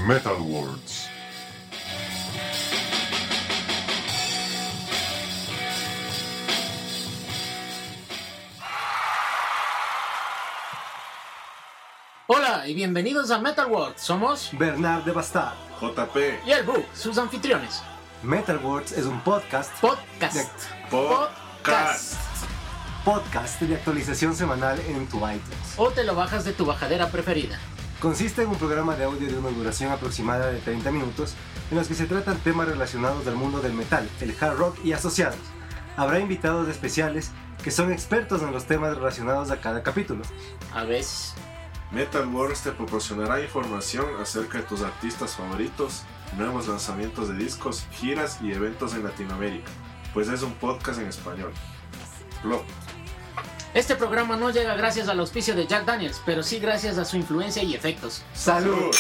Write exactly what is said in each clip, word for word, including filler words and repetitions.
Metal Words. Hola y bienvenidos a Metal Words. Somos Bernard de Bastard, J P y el Bug, sus anfitriones. Metal Words es un podcast Podcast. de, Podcast. podcast de actualización semanal en tu iTunes. O te lo bajas de tu bajadera preferida. Consiste en un programa de audio de una duración aproximada de treinta minutos en los que se tratan temas relacionados del mundo del metal, el hard rock y asociados. Habrá invitados especiales que son expertos en los temas relacionados a cada capítulo. A veces. Metal Words te proporcionará información acerca de tus artistas favoritos, nuevos lanzamientos de discos, giras y eventos en Latinoamérica, pues es un podcast en español. Plop. Este programa no llega gracias al auspicio de Jack Daniels, pero sí gracias a su influencia y efectos. ¡Salud!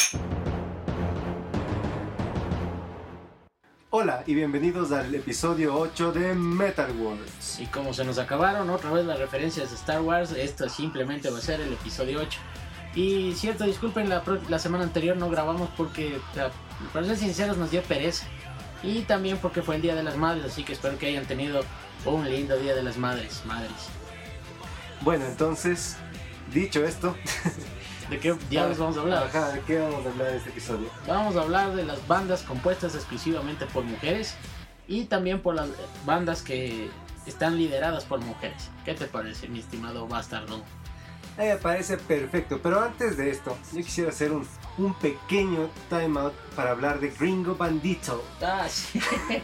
Hola y bienvenidos al episodio ocho de Metal Words. Y como se nos acabaron otra vez las referencias de Star Wars, esto simplemente va a ser el episodio ocho. Y cierto, disculpen, la, la semana anterior no grabamos porque, para ser sinceros, nos dio pereza. Y también porque fue el Día de las Madres, así que espero que hayan tenido un lindo Día de las Madres. Madres. Bueno, entonces, dicho esto, ¿De qué diablos vamos a hablar? Ajá, ¿de qué vamos a hablar en este episodio? Vamos a hablar de las bandas compuestas exclusivamente por mujeres y también por las bandas que están lideradas por mujeres. ¿Qué te parece, mi estimado bastardo? A mí me parece perfecto, pero antes de esto, yo quisiera hacer un, un pequeño time out para hablar de Gringo Bandito. Ah, sí.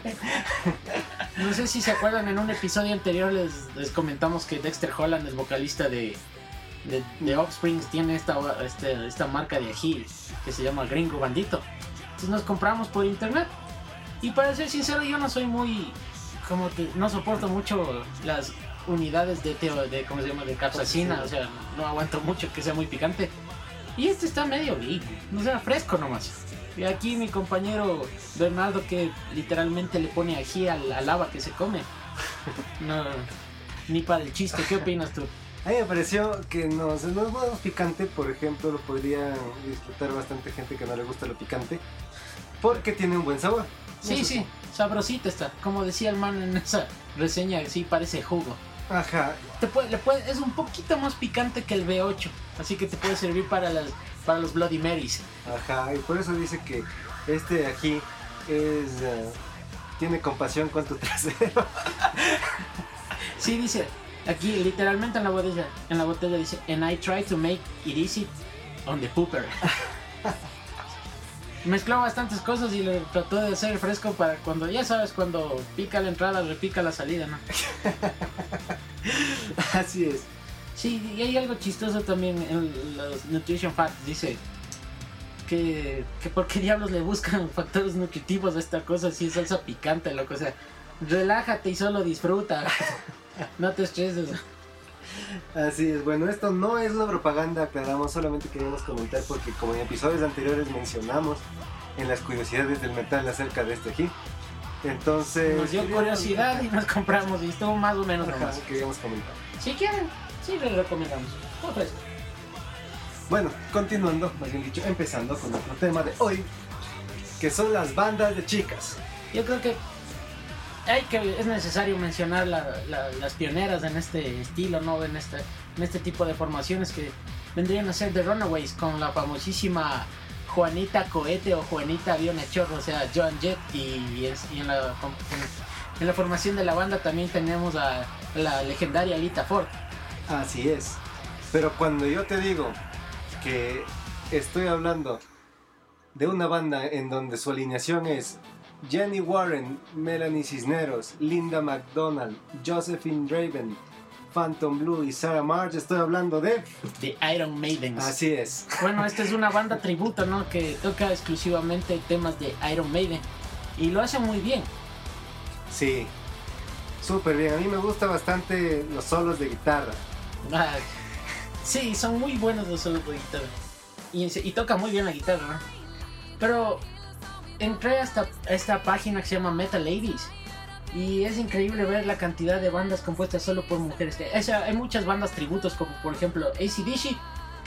No sé si se acuerdan, en un episodio anterior les, les comentamos que Dexter Holland, el vocalista de, de, de Offspring, tiene esta, este, esta marca de ají que se llama Gringo Bandito. Entonces nos compramos por internet. Y para ser sincero, yo no soy muy... como que no soporto mucho las unidades de, teo, de ¿cómo se llama? De capsaicina, o sea, no aguanto mucho que sea muy picante. Y este está medio bien, no sea fresco nomás. Y aquí mi compañero Bernardo, que literalmente le pone ají al, al haba que se come. No, ni para el chiste. ¿Qué opinas tú? A mí me pareció que no, no es más picante, por ejemplo, lo podría disfrutar bastante gente que no le gusta lo picante, porque tiene un buen sabor. Sí, sí, sabrosita está. Como decía el man en esa reseña, sí parece jugo. Ajá. Te puede, le puede, es un poquito más picante que el B ocho, así que te puede servir para las para los Bloody Marys. Ajá, y por eso dice que este ají es uh, tiene compasión con tu trasero. Sí, dice, aquí literalmente en la botella, en la botella dice, and I try to make it easy on the pooper. Mezcló bastantes cosas y lo trató de hacer fresco para cuando, ya sabes, cuando pica la entrada, repica la salida, ¿no? Así es. Sí, y hay algo chistoso también en los Nutrition Facts, dice que, que por qué diablos le buscan factores nutritivos a esta cosa si es salsa picante, loco, o sea, relájate y solo disfruta, no te estreses. Así es, bueno, esto no es una propaganda, aclaramos, solamente queríamos comentar porque como en episodios anteriores mencionamos en las curiosidades del metal acerca de este ají, entonces... Nos dio curiosidad y nos compramos y estuvo más o menos Ajá, nomás. queríamos comentar. Si quieren, sí les recomendamos. Todo fresco. Bueno, continuando, más bien dicho, empezando con otro tema de hoy, que son las bandas de chicas. Yo creo que hay que es necesario mencionar la, la, las pioneras en este estilo, ¿no? En este, en este tipo de formaciones que vendrían a ser The Runaways con la famosísima Juanita Cohete o Juanita Avión a Chorro, o sea, Joan Jett, y, y, y en, la, en, en la formación de la banda también tenemos a la legendaria Lita Ford. Así es, pero cuando yo te digo que estoy hablando de una banda en donde su alineación es Jenny Warren, Melanie Cisneros, Linda McDonald, Josephine Raven, Phantom Blue y Sarah March, estoy hablando de... The Iron Maidens. Así es. Bueno, esta es una banda tributo, ¿no? Que toca exclusivamente temas de Iron Maiden y lo hace muy bien. Sí, súper bien. A mí me gusta bastante los solos de guitarra. Ah, sí, son muy buenos los solos de guitarra y, y toca muy bien la guitarra, ¿no? Pero entré a esta, a esta página que se llama Metal Ladies y es increíble ver la cantidad de bandas compuestas solo por mujeres. O sea, hay muchas bandas tributos como por ejemplo A C D C,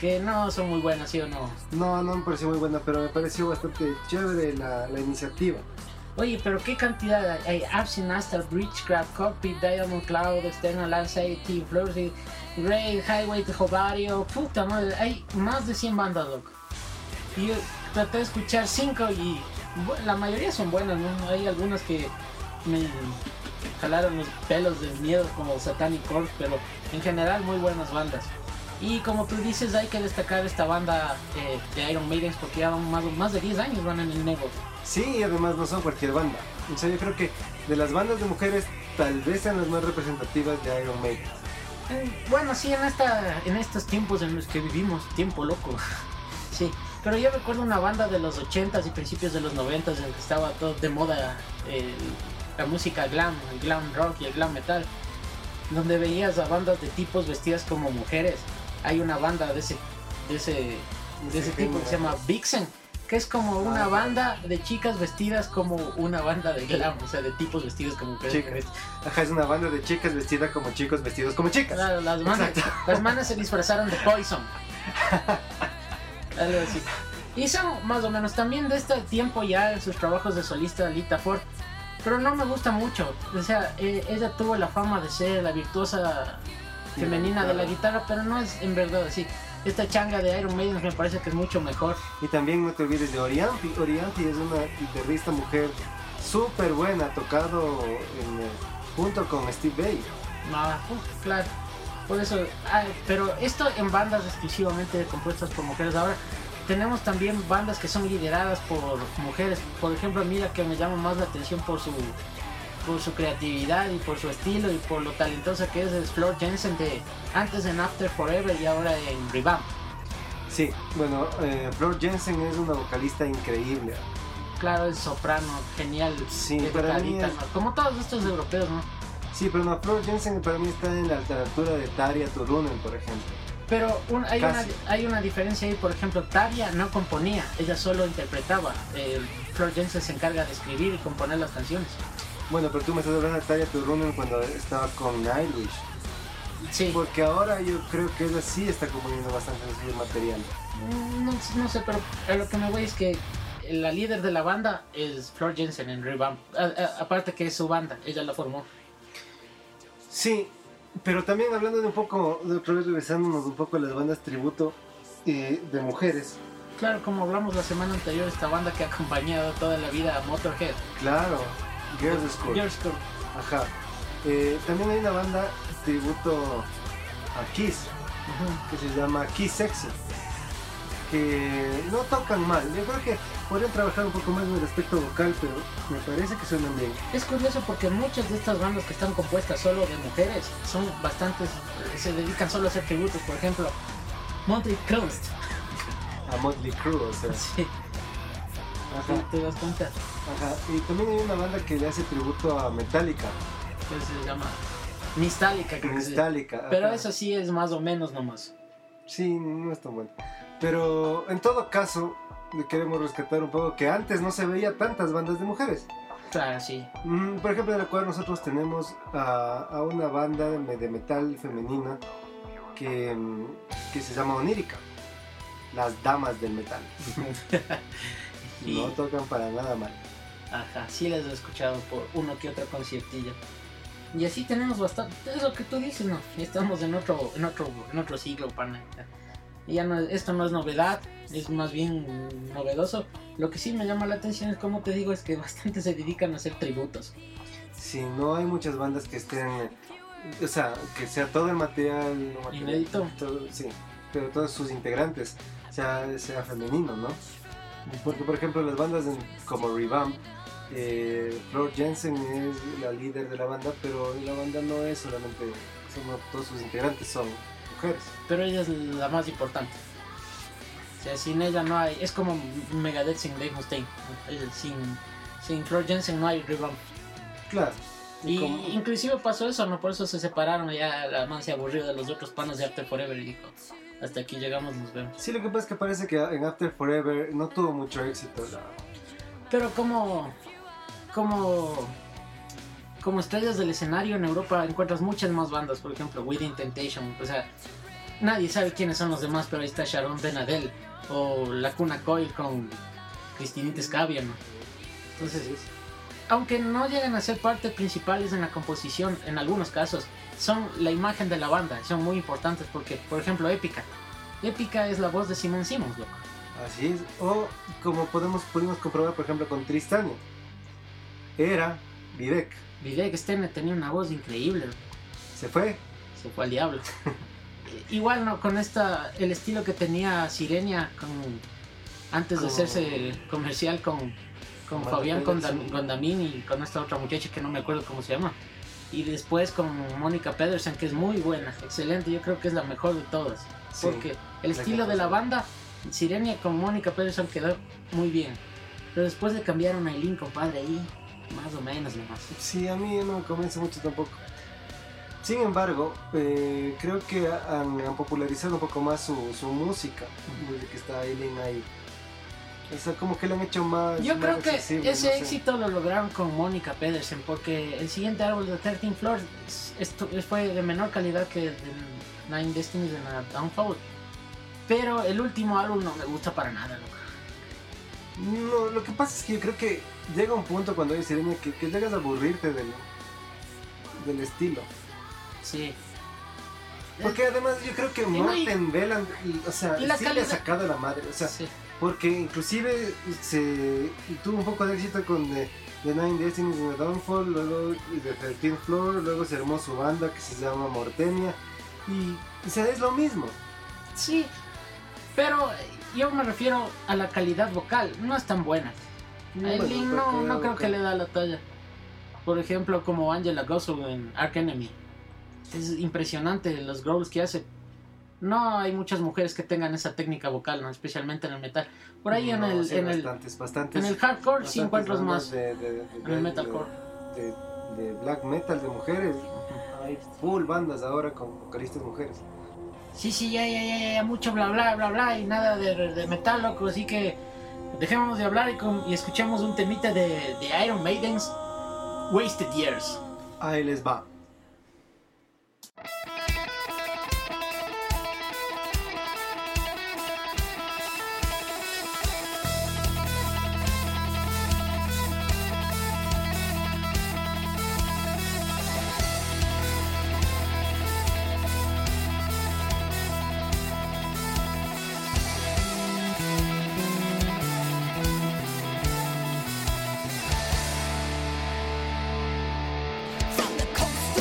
que no son muy buenas, ¿sí o no? No, no me pareció muy buena, pero me pareció bastante chévere la, la iniciativa. Oye, pero qué cantidad hay: Absinthe, Astar, Bridgecraft, Cockpit, Diamond Cloud, External Anxiety, Flurry, Raid, Highway to Jovario. Puta madre, hay más de cien bandas, loco. Y yo traté de escuchar cinco y la mayoría son buenas, ¿no? Hay algunas que me jalaron los pelos de miedo, como Satanic Corpse, pero en general muy buenas bandas. Y como tú dices, hay que destacar esta banda eh, de Iron Maiden, porque ya van más, más de diez años van en el negocio. Sí, y además no son cualquier banda. O sea, yo creo que de las bandas de mujeres tal vez sean las más representativas de Iron Maiden. Eh, bueno, sí, en esta en estos tiempos en los que vivimos, tiempo loco. Sí, pero yo recuerdo una banda de los ochentas y principios de los noventas en que estaba todo de moda eh, la música glam, el glam rock y el glam metal, donde veías a bandas de tipos vestidas como mujeres. Hay una banda de ese de ese de ese tipo que se llama Vixen, que es como una banda de chicas vestidas como una banda de glam, o sea, de tipos vestidos como mujeres. Ajá, es una banda de chicas vestidas como chicos vestidos como chicas. Claro, las manas, las manas se disfrazaron de Poison. Algo así. Y son más o menos también de este tiempo ya en sus trabajos de solista Lita Ford. Pero no me gusta mucho. O sea, eh, ella tuvo la fama de ser la virtuosa femenina de la guitarra, pero no es en verdad así. Esta changa de Iron Maiden me parece que es mucho mejor. Y también no te olvides de Orianthi. Orianthi es una guitarrista mujer súper buena, tocado en, eh, junto con Steve Vai. Ah, uh, claro. Por eso, ah, pero esto en bandas exclusivamente compuestas por mujeres. Ahora tenemos también bandas que son lideradas por mujeres. Por ejemplo, mira que me llama más la atención por su por su creatividad y por su estilo y por lo talentosa que es, es Floor Jansen, de antes en After Forever y ahora en Revamp. Sí, bueno, eh, Floor Jansen es una vocalista increíble. Claro, es soprano, genial. Sí, de para mí tocadita, es- ¿no? Como todos estos europeos, ¿no? Sí, pero no, Floor Jansen para mí está en la altura de Tarja Turunen, por ejemplo. Pero un- hay, una, Casi. hay una diferencia ahí. Por ejemplo, Tarja no componía, ella solo interpretaba. Eh, Floor Jansen se encarga de escribir y componer las canciones. Bueno, pero tú me estás hablando de Tarja Turunen cuando estaba con Nightwish. Sí, Porque ahora yo creo que ella sí está componiendo bastante de su material. Mm, no, no sé, pero a lo que me voy es que la líder de la banda es Floor Jansen en Revamp. A- a- aparte que es su banda, ella la formó. Sí, pero también hablando de un poco, de otra vez regresándonos un poco a las bandas tributo eh, de mujeres. Claro, como hablamos la semana anterior, esta banda que ha acompañado toda la vida a Motorhead. Claro, Girls' School. Girls' School. Ajá. Eh, también hay una banda tributo a Kiss, Ujú. que se llama Kiss Sexy, que no tocan mal. Yo creo que podrían trabajar un poco más en el aspecto vocal, pero me parece que suenan bien. Es curioso porque muchas de estas bandas que están compuestas solo de mujeres son bastantes, se dedican solo a hacer tributos. Por ejemplo, Motley Crue. A Motley Crue, o sea. Sí, Ajá, ¿te das cuenta? ajá. Y también hay una banda que le hace tributo a Metallica, Que se llama Nostalgica, creo que se llama. Metallica. Pero ajá. eso sí es más o menos nomás. Sí, no es tan bueno. Pero en todo caso, le queremos rescatar un poco que antes no se veía tantas bandas de mujeres. Claro, sí. Mm, por ejemplo, en la cual nosotros tenemos a, a una banda de, de metal femenina que, mm, que se llama Onírica, las damas del metal. Y- No tocan para nada mal. Ajá, sí las he escuchado por uno que otro conciertillo. Y así tenemos bastante, es lo que tú dices, ¿no? Estamos en otro, en otro, en otro siglo, pana. Y ya no, esto no es novedad, es más bien novedoso. Lo que sí me llama la atención es, como te digo, es que bastante se dedican a hacer tributos. Si no hay muchas bandas que estén, o sea, que sea todo el material, no material, Inédito. todo- sí, pero todos sus integrantes sea, sea femenino, ¿no? Porque, por ejemplo, las bandas en- como Revamp, eh, Floor Jansen es la líder de la banda, pero la banda no es solamente, son, no todos sus integrantes son mujeres. Pero ella es la más importante. O sea, sin ella no hay, es como Megadeth sin Dave Mustaine. Es- Sin, sin Floor Jansen no hay Revamp. Claro. Y como- inclusive pasó eso, ¿no? Por eso se separaron. Ya la man se aburrió de los otros panos de After Forever y dijo, hasta aquí llegamos, nos vemos. Sí, lo que pasa es que parece que en After Forever no tuvo mucho éxito la... Pero como, como, como estrellas del escenario en Europa encuentras muchas más bandas. Por ejemplo, Within Temptation. O sea, nadie sabe quiénes son los demás, pero ahí está Sharon Ben Adel o Lacuna Coil con Cristinita Scavia, ¿no? Entonces, aunque no llegan a ser parte principales en la composición, en algunos casos, son la imagen de la banda, son muy importantes porque, por ejemplo, Épica. Épica es la voz de Simon Simmons, loco. Así es. O como podemos, pudimos comprobar, por ejemplo, con Tristania. Era Vivek. Vivek Stene tenía una voz increíble. Se fue. Se fue al diablo. Igual, ¿no? Con esta, el estilo que tenía Sirenia con, antes de Como- hacerse comercial con, con Como Fabián Pérez, Gondam- sí. Gondamín y con esta otra muchacha que no me acuerdo cómo se llama. Y después con Mónica Pedersen, que es muy buena, excelente. Yo creo que es la mejor de todas. Sí, Porque el la estilo que de la pasó. banda, Sirenia con Mónica Pedersen quedó muy bien. Pero después le cambiaron a Eileen, compadre, ahí más o menos nomás. Sí, a mí no me convence mucho tampoco. Sin embargo, eh, creo que han, han popularizado un poco más su, su música desde que está Eileen ahí. O sea, como que le han hecho más. Yo más creo que accesible, ese no sé. éxito lo lograron con Mónica Pedersen, porque el siguiente álbum de trece Floors es- esto fue de menor calidad que el de Nine Destinies and a Downfall. Pero el último álbum no me gusta para nada, loco. No, lo que pasa es que yo creo que llega un punto cuando hay Sirenia que, que llegas a aburrirte del, del estilo. Sí. Porque además yo creo que Y no, y- Morten Veland, y- o sea, y la sí le ha calidad- sacado la madre. O sea, Sí. porque inclusive se tuvo un poco de éxito con The, The Nine Destinies and the Downfall, luego The thirteenth Floor, luego se armó su banda que se llama Mortenia. Y, o sea, es lo mismo. Sí, pero yo me refiero a la calidad vocal, no es tan buena. Eileen Bueno, no, porque no creo ok. que le da la talla. Por ejemplo, como Angela Gossow en Arch Enemy. Es impresionante los growls que hace. No hay muchas mujeres que tengan esa técnica vocal, ¿no? Especialmente en el metal. Por ahí en, No, el, sí, en, el, bastantes, bastantes, en el hardcore sí bastantes encuentras bandas más. de, de, de, En el metalcore. de, de, de black metal de mujeres. Hay full bandas ahora con vocalistas mujeres. Sí, sí, ya, ya, ya, ya, mucho bla, bla, bla, bla, y nada de, de metal, loco. Así que dejémonos de hablar y, con, y escuchemos un temita de, de Iron Maidens, Wasted Years. Ahí les va. From the coast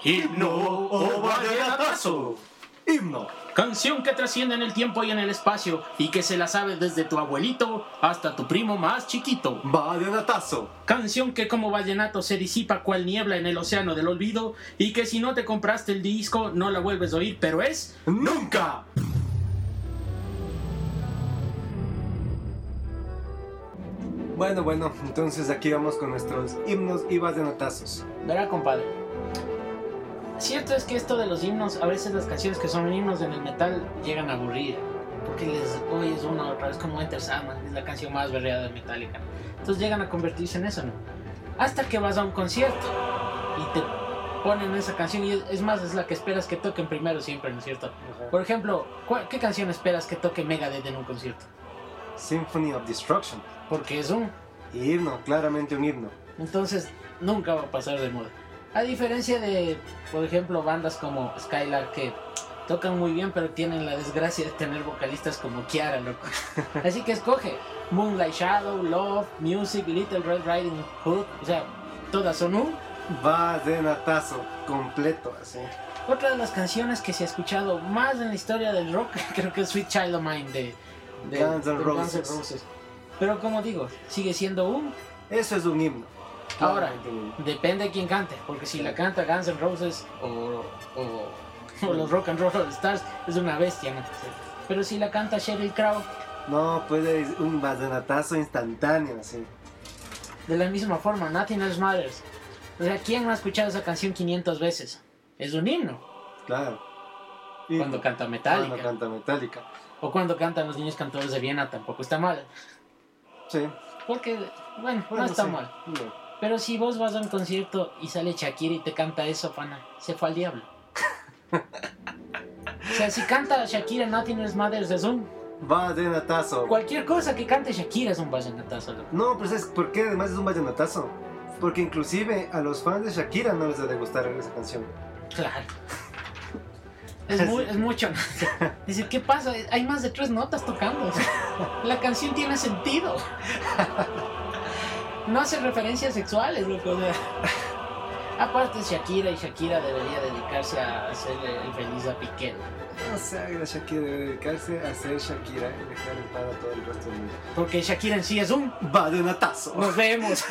Himno o vallenatazo. Himno. Canción que trasciende en el tiempo y en el espacio y que se la sabe desde tu abuelito hasta tu primo más chiquito. Vallenatazo. Canción que como vallenato se disipa cual niebla en el océano del olvido y que si no te compraste el disco no la vuelves a oír, pero es ¡Nunca! Bueno, bueno, entonces aquí vamos con nuestros himnos y vallenatazos. Verá, compadre. Cierto es que esto de los himnos, a veces las canciones que son himnos en el metal llegan a aburrir. Porque les oyes una otra vez como Enter Sandman, es la canción más berreada de Metallica. Entonces llegan a convertirse en eso, ¿no? Hasta que vas a un concierto y te ponen esa canción y es más, es la que esperas que toquen primero siempre, ¿no es cierto? Ajá. Por ejemplo, ¿qué canción esperas que toque Megadeth en un concierto? Symphony of Destruction. Porque es un... Himno, claramente un himno. Entonces nunca va a pasar de moda. A diferencia de, por ejemplo, bandas como Skylark que tocan muy bien pero tienen la desgracia de tener vocalistas como Kiara, loco. Así que escoge Moonlight Shadow, Love, Music, Little Red Riding Hood. O sea, todas son un... Vallenatazo completo, así. Otra de las canciones que se ha escuchado más en la historia del rock creo que es Sweet Child of Mine de, de, Guns N' de Roses. Guns N' Roses. Pero como digo, sigue siendo un... Eso es un himno. Ahora, Claramente un himno. depende de quién cante, porque si la canta Guns N' Roses o, o, o los Rock and Roll Stars es una bestia, ¿no? Pero si la canta Sheryl Crow, No, puede un vallenatazo instantáneo, así. de la misma forma, Nothing Else Matters. O sea, ¿quién no ha escuchado esa canción quinientas veces? Es un himno. Claro. Cuando Himno. canta Metallica. Cuando canta Metallica. O cuando cantan Los Niños Cantores de Viena, tampoco está mal. Sí. Porque, bueno, Bueno, no está sí. mal. No. Pero si vos vas a un concierto y sale Shakira y te canta eso, pana, se fue al diablo. O sea, si canta Shakira Nothing Else Matters es un... Vallenatazo. Cualquier cosa que cante Shakira es un vallenatazo, loco. No, pues es porque además es un vallenatazo. Porque inclusive a los fans de Shakira no les debe gustar esa canción. Claro. Es, muy, es mucho. Dice, ¿qué pasa? Hay más de tres notas tocando. O sea, la canción tiene sentido. No hace referencias sexuales, loco. O sea, aparte es Shakira y Shakira debería dedicarse a hacerle el feliz a Piqué. O sea, la Shakira debe dedicarse a ser Shakira y dejar en paz a todo el resto del mundo. Porque Shakira en sí es un... Vallenatazo. Nos vemos.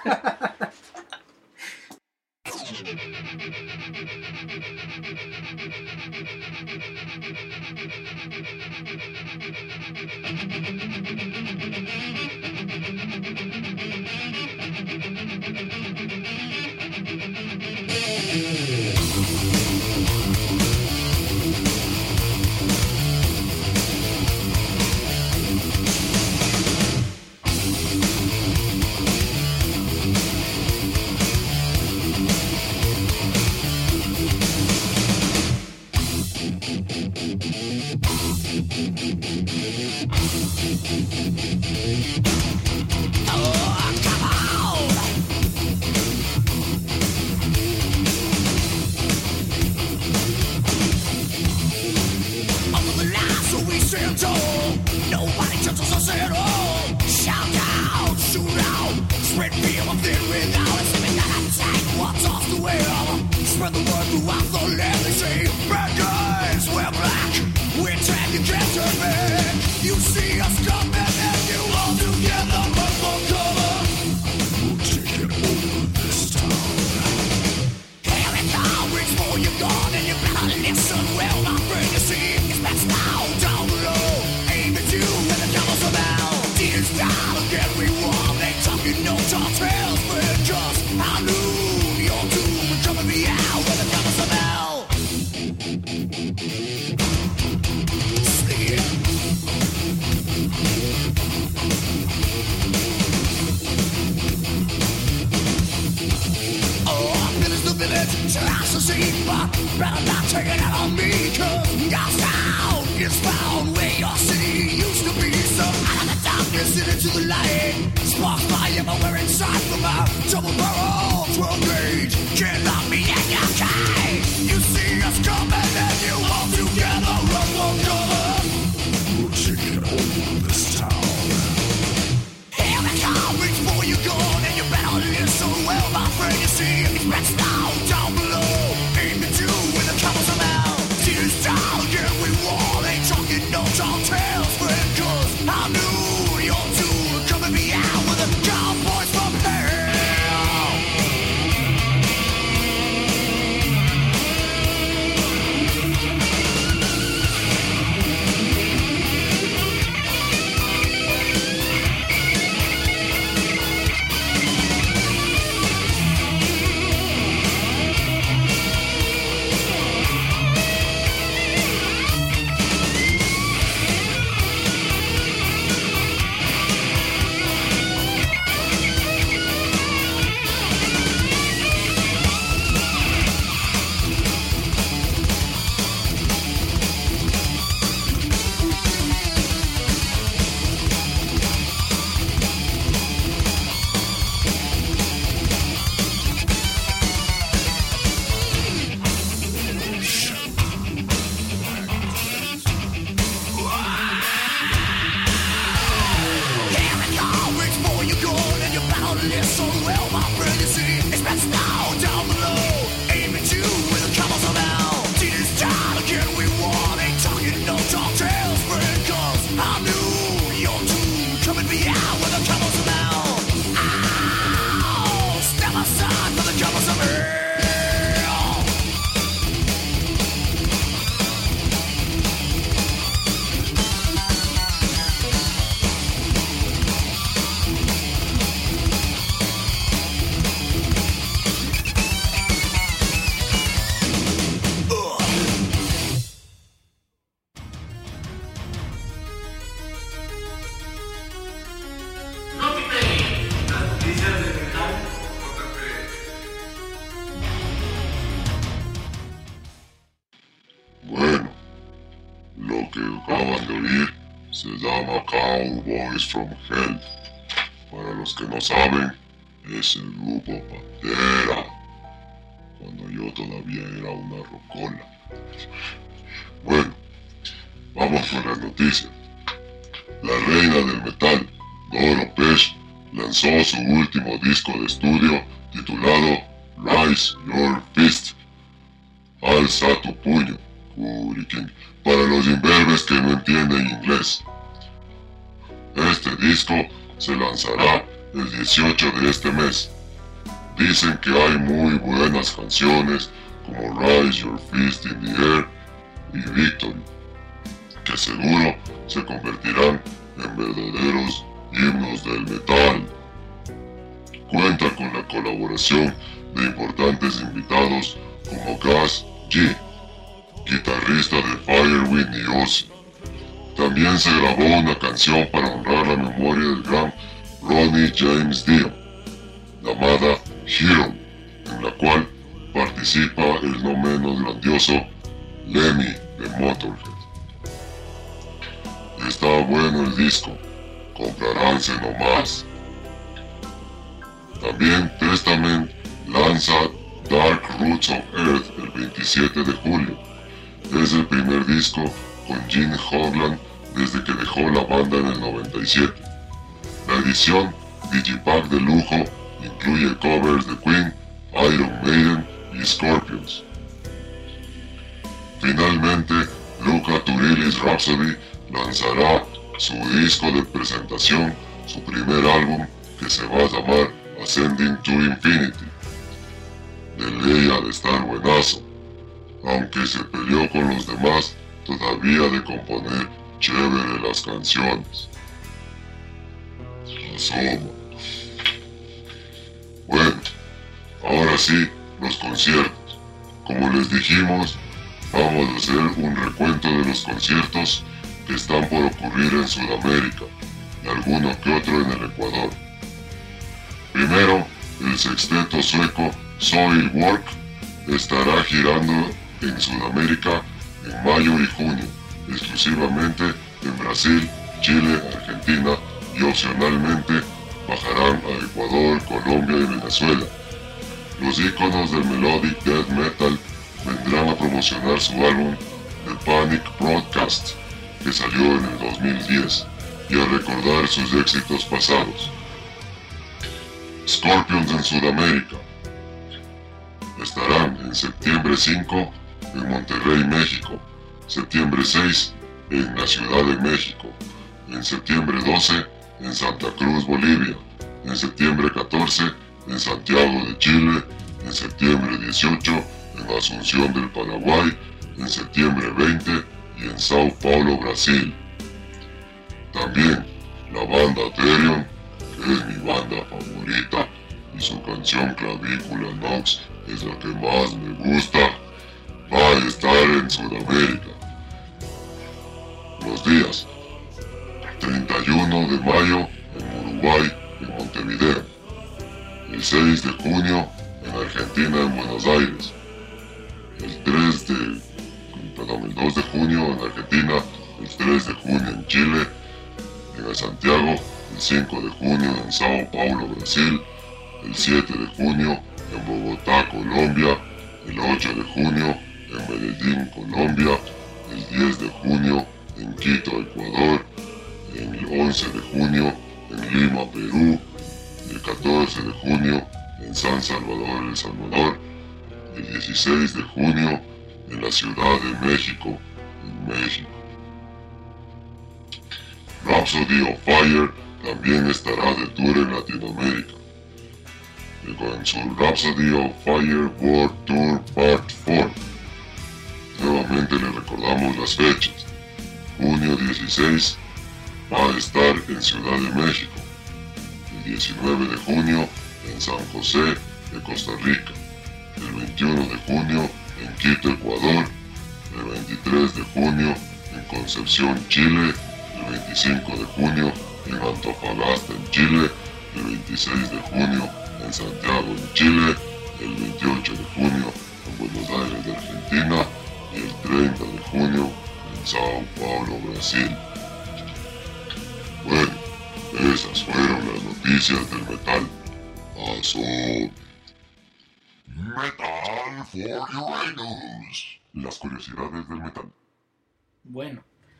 Nobody touches us at all. Shout out, shoot out, spread fear of it without us. Even that attack, what's off the wheel? Spread the word throughout the land. They say, bad guys, we're black. We're trying to get to me. You see us coming and you all together run for cover. We'll take it over this town. Here it comes, reach for your gun and you better listen well, my friend. You see, it's best now, down below. You and the devil's about tears down again we want. They talking no tall tales, but just I knew your doom would come in the hour when the devil's about. Sleep. Oh, village to village, class to see, but better not take it out on me, cause your sound is found where your city used to be. So out of the darkness and into the light, spark fire everywhere inside from our double barrel twelve gauge. Can't lock me in your cage. You see us coming and you all together run for cover. We'll take it over this town. Here it comes, reach for your gun and you better listen well, my friend. You see it's best now down below. Ain't Esto que acaban de oír se llama Cowboys from Hell. Para los que no saben, es el grupo Pantera, cuando yo todavía era una rocola. Bueno, vamos con las noticias. La reina del metal, Doro Pesch, lanzó su último disco de estudio titulado Raise Your Fist. Alza tu puño, Hurricane, para los imberbes que no entienden inglés. Este disco se lanzará el dieciocho de este mes. Dicen que hay muy buenas canciones como Raise Your Fist in the Air y Victory, que seguro se convertirán en verdaderos himnos del metal. Cuenta con la colaboración de importantes invitados como Gus G, guitarrista de Firewind y Ozzy. También se grabó una canción para honrar la memoria del gran Ronnie James Dio, llamada Hero, en la cual participa el no menos grandioso Lemmy de Motorhead. Está bueno el disco, compraránse nomás. También Testament lanza Dark Roots of Earth el veintisiete de julio. Es el primer disco con Gene Hoglan desde que dejó la banda en el noventa y siete. La edición Digipack de lujo incluye covers de Queen, Iron Maiden y Scorpions. Finalmente, Luca Turilli's Rhapsody lanzará su disco de presentación, su primer álbum, que se va a llamar Ascending to Infinity. De ley ha de estar buenazo, aunque se peleó con los demás todavía de componer chévere las canciones. Asoma. Bueno, ahora sí, los conciertos. Como les dijimos, vamos a hacer un recuento de los conciertos que están por ocurrir en Sudamérica y alguno que otro en el Ecuador. Primero, el sexteto sueco Soilwork estará girando en Sudamérica en mayo y junio, exclusivamente en Brasil, Chile, Argentina y opcionalmente bajarán a Ecuador, Colombia y Venezuela. Los íconos del Melodic Death Metal vendrán a promocionar su álbum The Panic Broadcast, que salió en el dos mil diez, y a recordar sus éxitos pasados. Scorpions en Sudamérica estarán en septiembre cinco en Monterrey, México, septiembre seis en la Ciudad de México, en septiembre doce en Santa Cruz, Bolivia, en septiembre catorce en Santiago de Chile, en septiembre dieciocho en Asunción del Paraguay, en septiembre veinte y en Sao Paulo, Brasil. También la banda Therion, que es mi banda favorita, y su canción Clavícula Nox es la que más me gusta, va a estar en Sudamérica. Los días treinta y uno de mayo en Uruguay, en Montevideo, el seis de junio en Argentina, en Buenos Aires, el tres de, perdón, el dos de junio en Argentina, el tres de junio en Chile, en Santiago, el cinco de junio en Sao Paulo, Brasil, el siete de junio en Bogotá, Colombia, el ocho de junio en Medellín, Colombia, el diez de junio en Quito, Ecuador, el once de junio en Lima, Perú, el catorce de junio en San Salvador, El Salvador, el dieciséis de junio en la Ciudad de México, en México. Rhapsody of Fire también estará de tour en Latinoamérica, con su Rhapsody of Fire World Tour Part cuatro. Nuevamente le recordamos las fechas. Junio dieciséis va a estar en Ciudad de México, el diecinueve de junio en San José de Costa Rica, el veintiuno de junio en Quito, Ecuador, el veintitrés de junio en Concepción, Chile, el veinticinco de junio en Antofagasta, en Chile, el veintiséis de junio en Santiago, en Chile, el veintiocho de junio en Buenos Aires, de Argentina, y el treinta de junio en Sao Paulo, Brasil. Bueno, esas fueron las noticias del metal. Pasó. Metal for Uranus. Las curiosidades del metal. Bueno.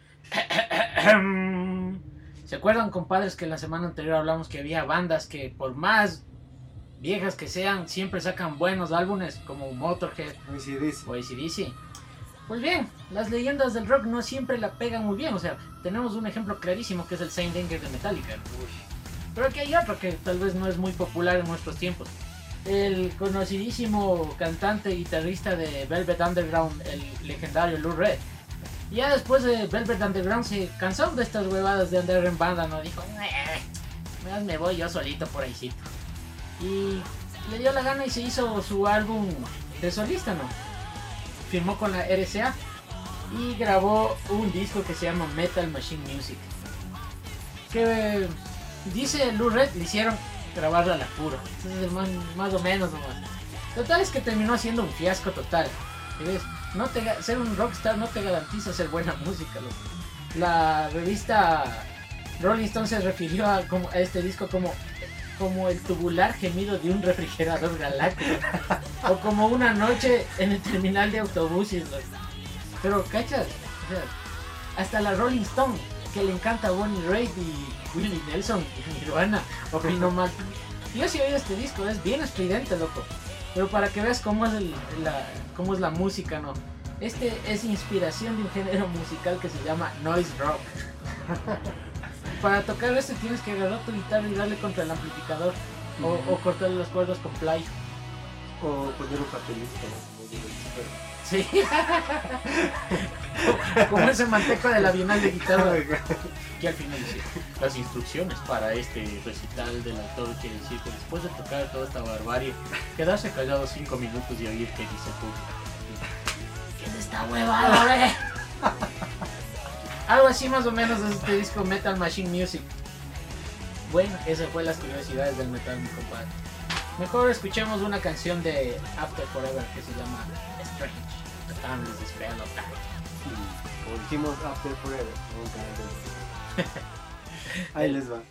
¿Se acuerdan, compadres, que la semana anterior hablamos que había bandas que por más viejas que sean, siempre sacan buenos álbumes como Motorhead A C D C. o A C D C? Pues bien, las leyendas del rock no siempre la pegan muy bien. O sea, tenemos un ejemplo clarísimo que es el Saint Anger de Metallica. Pero aquí hay otro que tal vez no es muy popular en nuestros tiempos. El conocidísimo cantante y guitarrista de Velvet Underground, el legendario Lou Reed. Ya después de Velvet Underground se cansó de estas huevadas de andar en banda, ¿no? Dijo, "Meh, me voy yo solito por ahícito". Y le dio la gana y se hizo su álbum de solista, ¿no? Firmó con la R C A y grabó un disco que se llama Metal Machine Music. Que dice Lou Reed, le hicieron grabarla al apuro. Entonces, más, más o menos nomás. Total es que terminó siendo un fiasco total. ¿Ves? No te, ser un rockstar no te garantiza hacer buena música, loco. La revista Rolling Stone se refirió a, como, a este disco como, como el tubular gemido de un refrigerador galáctico. O como una noche en el terminal de autobuses, loco. Pero, ¿cachas? O sea, hasta la Rolling Stone, que le encanta Bonnie Raitt y Willie Nelson y Nirvana, opinó mal. Yo sí he oído este disco, es bien estridente, loco. Pero para que veas cómo es, el, la, cómo es la música, ¿no? Este es inspiración de un género musical que se llama noise rock. Para tocar esto tienes que agarrar tu guitarra y darle contra el amplificador. O, o cortarle las cuerdas con play. O poner un papelito, ¿no? Sí. Como ese manteco de la Bienal de Guitarra. Que al final dice, las instrucciones para este recital del autor quiere decir que después de tocar toda esta barbarie, quedarse callado cinco minutos y oír qué dice el público. ¿Qué es esta huevada, ve? Algo así más o menos es este disco Metal Machine Music. Bueno, esas fue las curiosidades del metal, mi compadre. Mejor escuchemos una canción de After Forever que se llama Strange, The Timeless Spell of Night. Como dijimos, After Forever. Ahí les va.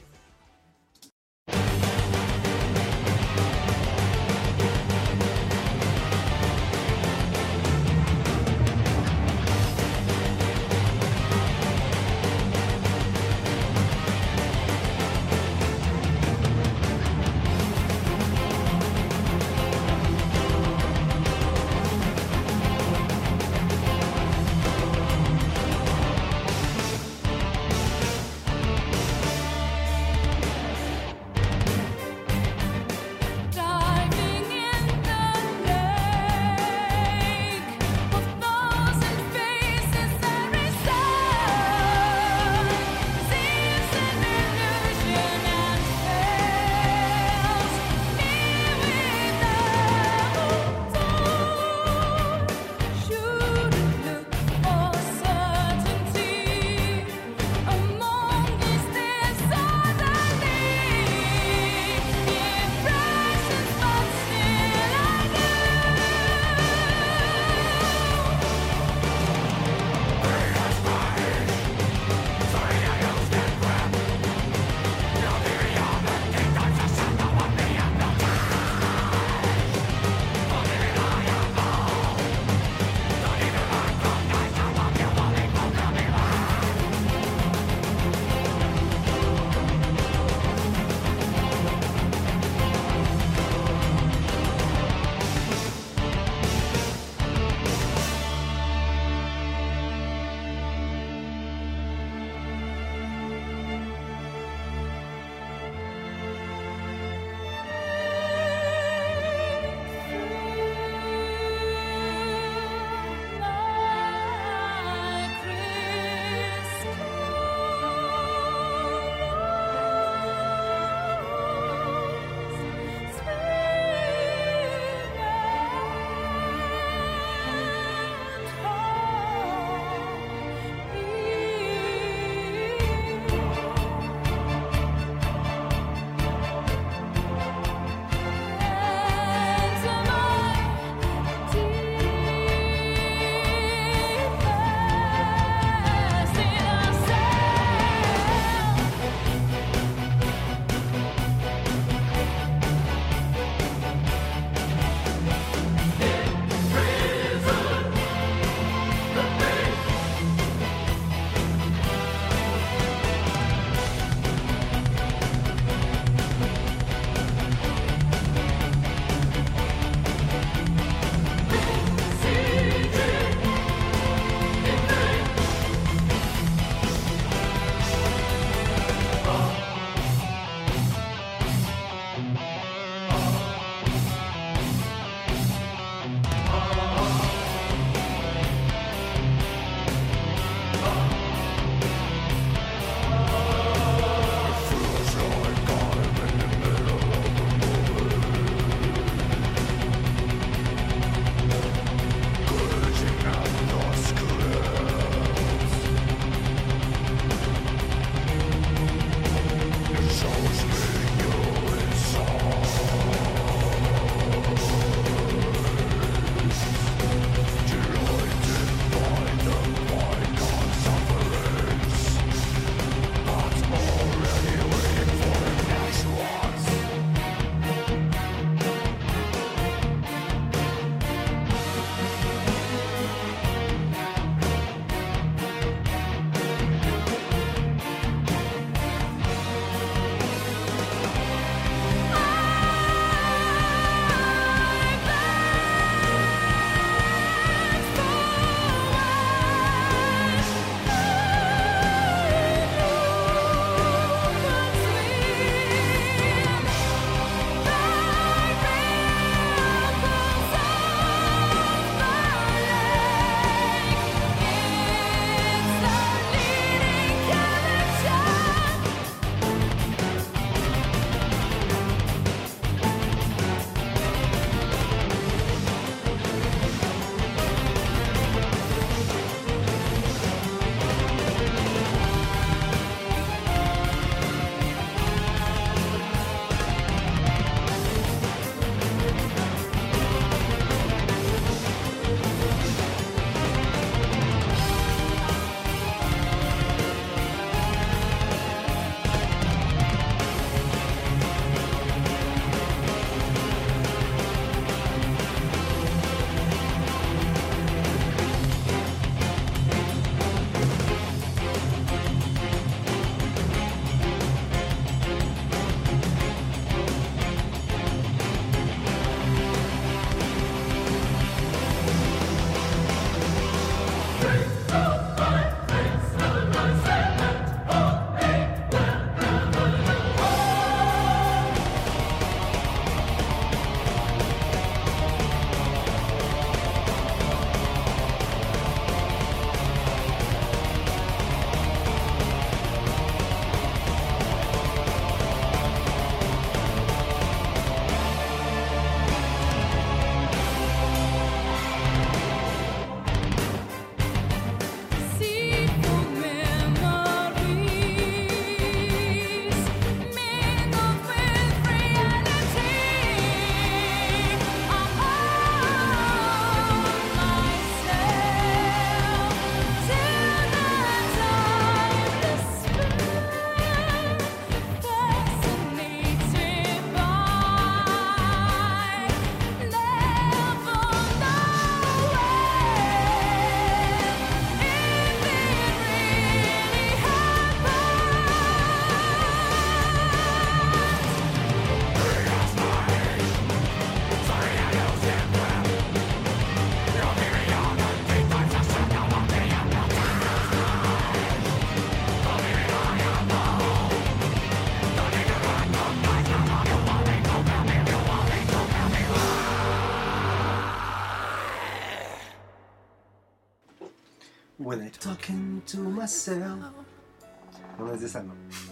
When I'm talking to myself. No es de esa, no.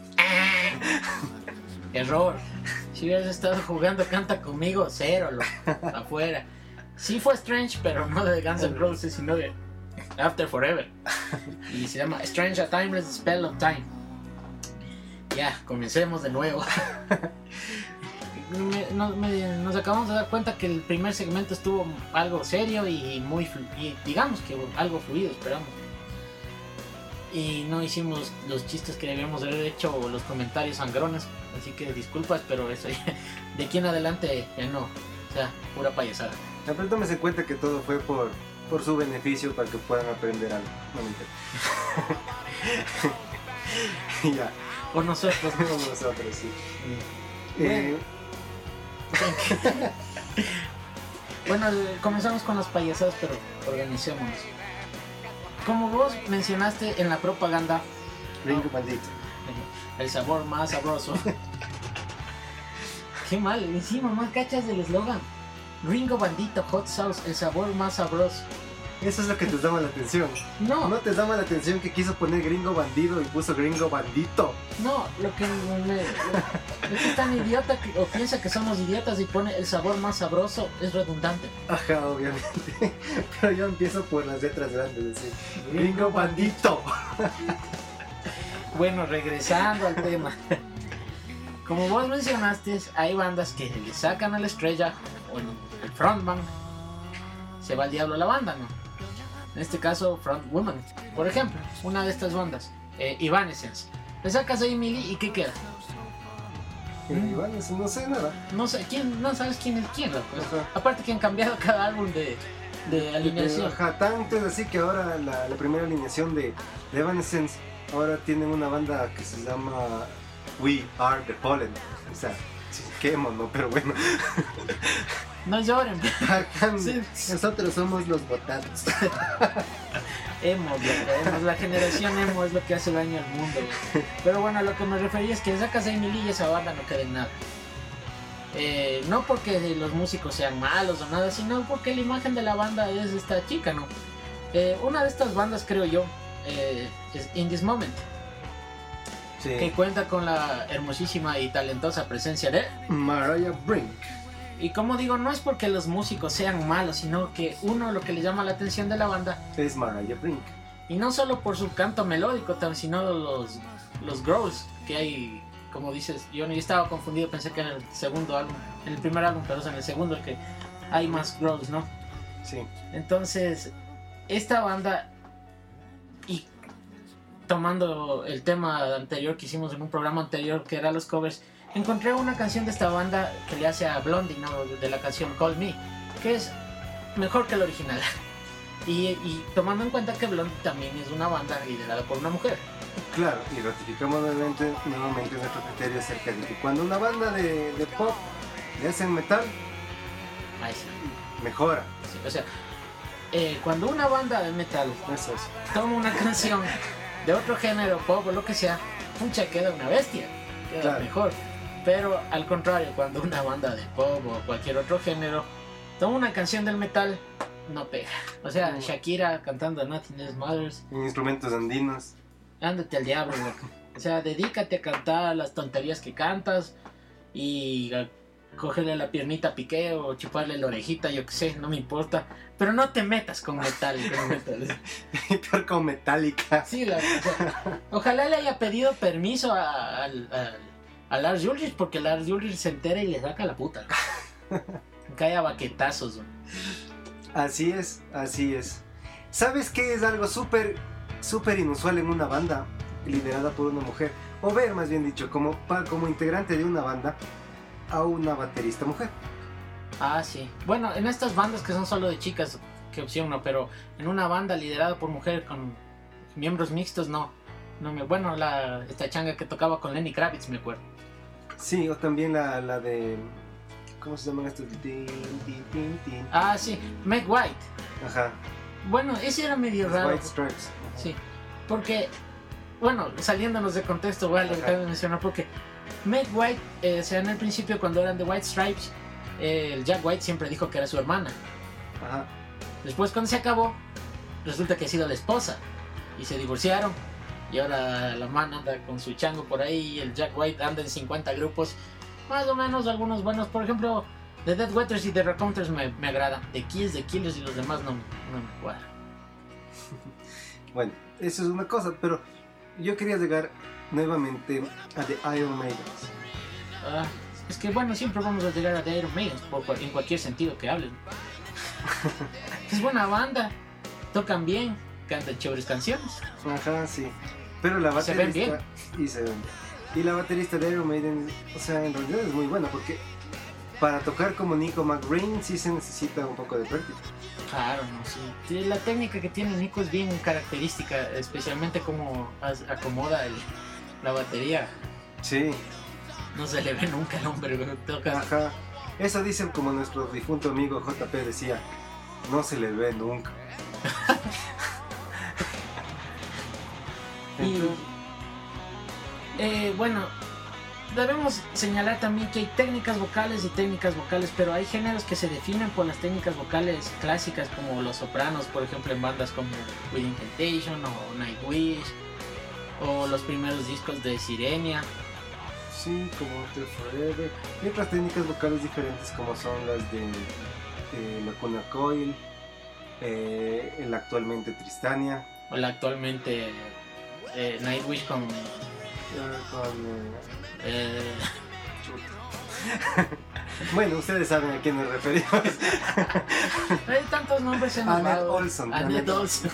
Error. Si hubieras estado jugando Canta Conmigo, cero, lo, afuera. Sí fue Strange, pero no de Guns N' Roses, sino de After Forever. Y se llama Strange a Timeless Spell of Time. Ya, comencemos de nuevo. me, no, me, nos acabamos de dar cuenta que el primer segmento estuvo algo serio y muy flu y digamos que algo fluido, esperamos. Y no hicimos los chistes que debíamos haber hecho o los comentarios sangrones, así que disculpas, pero eso ya, de aquí en adelante ya no, o sea, pura payasada. Pero tómese en cuenta que todo fue por, por su beneficio, para que puedan aprender algo. No me y ya. O nosotros, ¿no? Nosotros, sí. Mm. Eh, bueno, comenzamos con las payasadas, pero organicémonos. Como vos mencionaste en la propaganda, Ringo Bandito. El sabor más sabroso. Qué mal, encima más cachas del eslogan. Ringo Bandito Hot Sauce, el sabor más sabroso. Eso es lo que te llama la atención. No, No te llama la atención que quiso poner Gringo Bandido y puso Gringo Bandito. no, lo que me... Lo, es que es tan idiota que, o piensa que somos idiotas y pone el sabor más sabroso, es redundante. Ajá, obviamente. Pero yo empiezo por las letras grandes, así. Gringo Bandito. Bueno, regresando al tema. Como vos mencionaste, hay bandas que le sacan a la estrella o el, el frontman, se va al diablo la banda, ¿no? En este caso, Frontwoman. Por ejemplo, una de estas bandas, eh, Evanescence. Le sacas a Emily y ¿qué queda? Eh, Iván, eso no sé nada. No sé, ¿quién? No sabes quién es quién, loco. Ajá. Aparte que han cambiado cada álbum de, de alineación. Ajá, tanto es así que ahora la, la primera alineación de, de Evanescence, ahora tienen una banda que se llama We Are The Pollen. O sea, sí, qué emo, ¿no? Pero bueno. No lloren. Acá, Sí. nosotros somos los botados. Emo, loco, emo, la generación emo es lo que hace daño al mundo, güey. Pero bueno, a lo que me refería es que sacas a Emily y esa banda no queda en nada. Eh, no porque los músicos sean malos o nada, sino porque la imagen de la banda es esta chica, ¿no? Eh, una de estas bandas, creo yo, eh, es In This Moment, Sí. que cuenta con la hermosísima y talentosa presencia de... Mariah Brink. Y como digo, no es porque los músicos sean malos, sino que uno lo que le llama la atención de la banda, Es Mariah Brink. y no solo por su canto melódico, tam- sino los, los growls que hay, como dices, yo ni estaba confundido, pensé que en el segundo álbum, en el primer álbum, pero en el segundo el que hay más growls, ¿no? Sí. Entonces, esta banda, y tomando el tema anterior que hicimos en un programa anterior, que era los covers, encontré una canción de esta banda que le hace a Blondie, ¿no? De la canción Call Me, que es mejor que el original. Y, y tomando en cuenta que Blondie también es una banda liderada por una mujer. Claro, y ratificamos nuevamente, nuevamente nuestro criterio acerca de que cuando una banda de, de pop le hacen metal, Ahí sí, mejora. sí, o sea, eh, cuando una banda de metal Eso es. toma una canción de otro género, pop o lo que sea, pucha, queda una bestia, queda Claro. mejor. Pero al contrario, cuando una banda de pop o cualquier otro género toma una canción del metal, no pega. O sea, No. Shakira cantando Nothing Else Matters, En instrumentos andinos. ándate al diablo, loco. O sea, dedícate a cantar las tonterías que cantas y a cogerle la piernita a Piqué o chuparle la orejita, yo qué sé, no me importa. Pero no te metas con metal, con metal. Y peor con Metallica. Sí, la, o sea, ojalá le haya pedido permiso a, a, a, a Lars Ulrich, porque Lars Ulrich se entera y le saca la puta. Cae a baquetazos. ¿No? Así es, así es. ¿Sabes qué es algo súper, súper inusual en una banda liderada por una mujer? O ver, más bien dicho, como, pa- como integrante de una banda a una baterista mujer. Ah, sí. Bueno, en estas bandas que son solo de chicas, qué opción, no, pero en una banda liderada por mujer con miembros mixtos, no. No me, bueno, la, esta changa que tocaba con Lenny Kravitz, me acuerdo. Sí, o también la, la de... ¿Cómo se llaman estos? Tin, tin, tin, tin. Ah, sí, Meg White. Ajá. Bueno, ese era medio Los raro. White Stripes. Sí, porque, bueno, saliéndonos de contexto, vale, Ajá. cabe mencionar, porque Meg White, eh, o sea, en el principio cuando eran de White Stripes, eh, el Jack White siempre dijo que era su hermana. Ajá. Después cuando se acabó, resulta que ha sido la esposa y se divorciaron y ahora la man anda con su chango por ahí y el Jack White anda en cincuenta grupos, más o menos algunos buenos, por ejemplo The Dead Wetters y The Raconteurs me, me agrada, The Kills, The Killers y los demás no, no me cuadran. Bueno, eso es una cosa, pero yo quería llegar nuevamente a The Iron Maidens. Ah, es que bueno, siempre vamos a llegar a The Iron Maidens por, cual- en cualquier sentido que hablen. Es buena banda, tocan bien, cantan chéveres canciones. Ajá, sí. Pero la Se ven baterista... Y se ven bien. Y la baterista de Iron Maiden, o sea, en realidad es muy buena porque para tocar como Nico McBrain sí se necesita un poco de práctica. Claro, no, sí. Sí, la técnica que tiene Nico es bien característica, especialmente cómo as- acomoda el- la batería. Sí, No se le ve nunca al hombre cuando toca. ajá. Eso dicen como nuestro difunto amigo J P decía, no se le ve nunca. Y, eh, bueno, debemos señalar también que hay técnicas vocales y técnicas vocales, pero hay géneros que se definen por las técnicas vocales clásicas, como los sopranos, por ejemplo, en bandas como Within Temptation o Nightwish, o los primeros discos de Sirenia. Sí, como After Forever. Y otras técnicas vocales diferentes como son las de eh, Lacuna Coil, eh, el actualmente Tristania, O la actualmente eh, Nightwish con... eh, con... eh, eh, Bueno, ustedes saben a quién nos referimos. hay tantos nombres en Annette los Olson. Annette Annette Olson.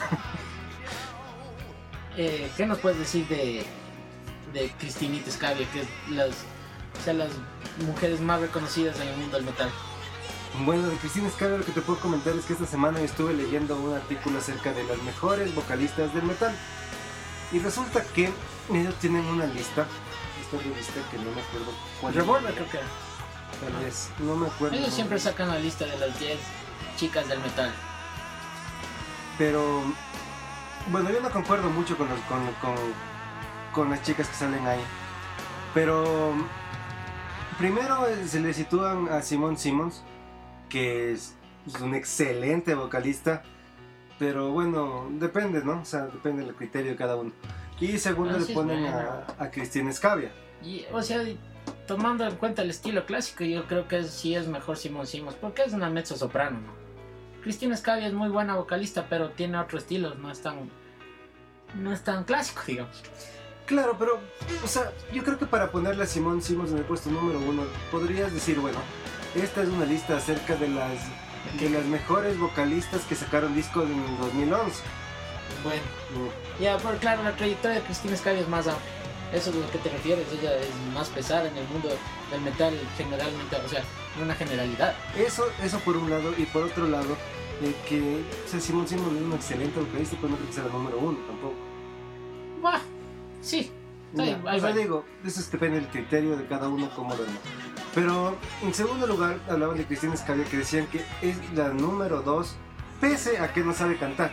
eh, ¿Qué nos puedes decir de, de Cristinita Scavia, que es las, o sea, las mujeres más reconocidas en el mundo del metal? Bueno, de Cristina Scavia lo que te puedo comentar es que esta semana estuve leyendo un artículo acerca de las mejores vocalistas del metal. Y resulta que ellos tienen una lista, esta revista que no me acuerdo cuál es. Revolver creo que era. Tal vez, no me acuerdo. Ellos no. siempre sacan la lista de las diez chicas del metal. Pero, bueno, yo no concuerdo mucho con, los, con, con, con las chicas que salen ahí. Pero, primero eh, se le sitúan a Simone Simmons, que es, es un excelente vocalista. Pero bueno, depende, ¿no? O sea, depende del criterio de cada uno. Y segundo Ah, le sí, es ponen buena. a, a Cristina Scavia. Y, o sea, tomando en cuenta el estilo clásico, yo creo que sí es mejor Simon Simmons, porque es una mezzo soprano, ¿no? Cristina Scavia es muy buena vocalista, pero tiene otro estilo, no es tan, no es tan clásico, digamos. Claro, pero, o sea, yo creo que para ponerle a Simone Simmons en el puesto número uno, podrías decir, bueno, esta es una lista acerca de las, de las mejores vocalistas que sacaron discos en el dos mil once. Bueno, Mm, ya, pero claro, la trayectoria de Cristina Scavia es más amplia. Eso es a lo que te refieres, ella es más pesada en el mundo del metal generalmente, o sea, en una generalidad. Eso, eso por un lado, y por otro lado, eh, que o sea, Simone Simmons es un excelente vocalista, pero no creo que sea la número uno tampoco. Bah, sí, está Ya, bien, ahí o sea, va. digo, eso es- depende del criterio de cada uno, cómo lo ven. Pero en segundo lugar, hablaban de Cristina Scavia, que decían que es la número dos, pese a que no sabe cantar.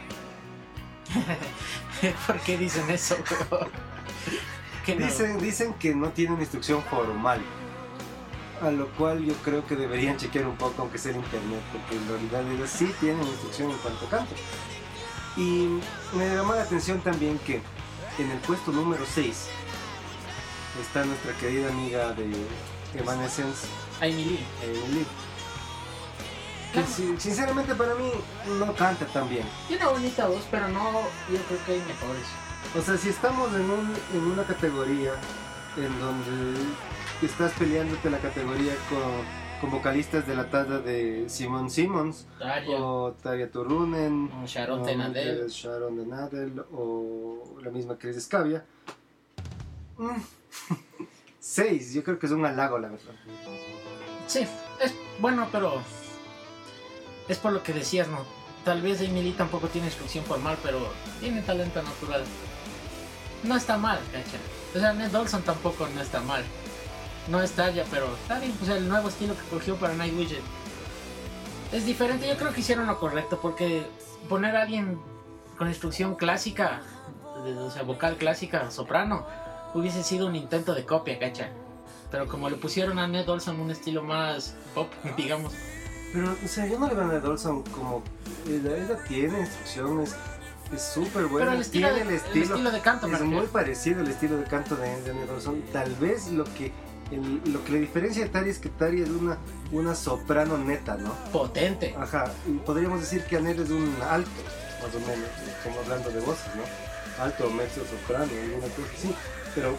¿Por qué dicen eso? Que no. Dicen, dicen que no tienen instrucción formal, a lo cual yo creo que deberían chequear un poco, aunque sea en internet, porque en realidad ellos sí tienen instrucción en cuanto a canto. Y me llama la atención también que en el puesto número seis está nuestra querida amiga de Evanescence, Amy Lee. Emily, que si- sinceramente para mí no canta tan bien. Tiene una bonita voz, pero no, yo creo que hay mejores. O sea, si estamos en, un, en una categoría en donde estás peleándote la categoría con, con vocalistas de la talla de Simone Simmons Tarja, o Tarja Turunen, o Sharon o Tenadel. de Sharon de Nadel o la misma Chris Scavia. Mm. Seis, yo creo que es un halago, la verdad. Sí, es bueno, pero es por lo que decías, ¿no? Tal vez Amy Lee tampoco tiene instrucción formal, pero tiene talento natural. No está mal, ¿cacha? O sea, Ned Olson tampoco no está mal. No es Tarja, pero está bien. O sea, el nuevo estilo que cogió para Nightwish es diferente. Yo creo que hicieron lo correcto, porque poner a alguien con instrucción clásica, o sea, vocal clásica, soprano, hubiese sido un intento de copia, ¿cacha? Pero como le pusieron a Ned Olson un estilo más pop, digamos. Pero, o sea, yo no le veo a Ned Olson como... Ella, ella tiene instrucciones Es súper bueno. Pero el estilo, Tiene de, el estilo, el estilo de canto, me es refiero. muy parecido al estilo de canto de Danny Rolson. Tal vez lo que el- lo que le diferencia de Tari es que Tari es una, una soprano neta, ¿no? Potente. Ajá, y podríamos decir que Anel es un alto, más o menos, estamos hablando de voces, ¿no? Alto, mezzo, soprano, alguna cosa así. Pero